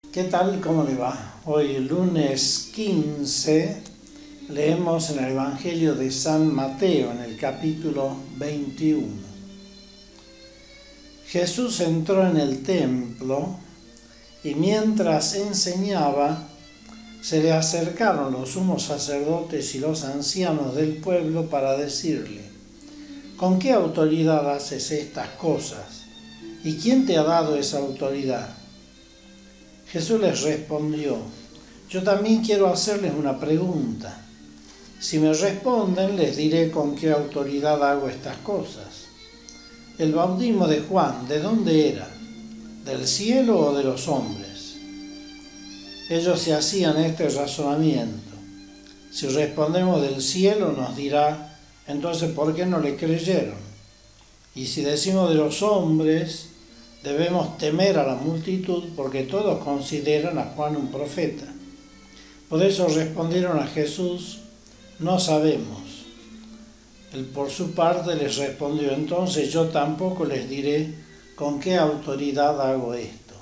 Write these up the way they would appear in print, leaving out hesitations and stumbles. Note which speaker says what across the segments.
Speaker 1: ¿Qué tal? ¿Cómo le va? Hoy, lunes 15, leemos en el Evangelio de San Mateo, en el capítulo 21. Jesús entró en el templo y mientras enseñaba, se le acercaron los sumos sacerdotes y los ancianos del pueblo para decirle: ¿con qué autoridad haces estas cosas? ¿Y quién te ha dado esa autoridad? Jesús les respondió: yo también quiero hacerles una pregunta. Si me responden, les diré con qué autoridad hago estas cosas. El bautismo de Juan, ¿de dónde era? ¿Del cielo o de los hombres? Ellos se hacían este razonamiento. Si respondemos del cielo, nos dirá: entonces, ¿por qué no le creyeron? Y si decimos de los hombres, debemos temer a la multitud porque todos consideran a Juan un profeta. Por eso respondieron a Jesús: no sabemos. Él por su parte les respondió: entonces yo tampoco les diré con qué autoridad hago esto.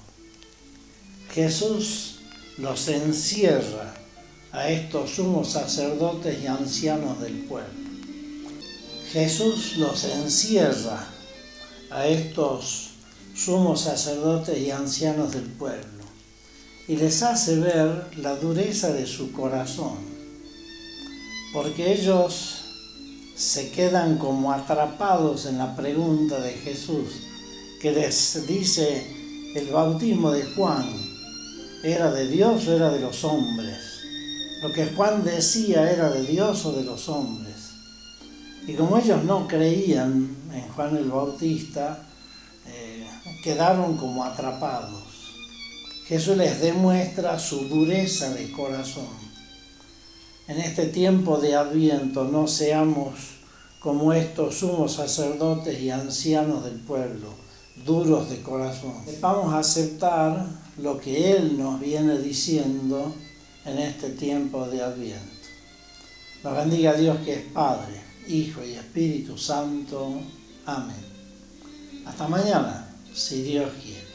Speaker 1: Jesús los encierra a estos sumos sacerdotes y ancianos del pueblo. Jesús los encierra a estos sumos sacerdotes y ancianos del pueblo y les hace ver la dureza de su corazón, porque ellos se quedan como atrapados en la pregunta de Jesús, que les dice: el bautismo de Juan, ¿era de Dios o era de los hombres? Lo que Juan decía, ¿era de Dios o de los hombres? Y como ellos no creían en Juan el Bautista, quedaron como atrapados. Jesús les demuestra su dureza de corazón. En este tiempo de Adviento no seamos como estos sumos sacerdotes y ancianos del pueblo, duros de corazón. Vamos a aceptar lo que Él nos viene diciendo en este tiempo de Adviento. Nos bendiga Dios, que es Padre, Hijo y Espíritu Santo. Amén. Hasta mañana, si Dios quiere.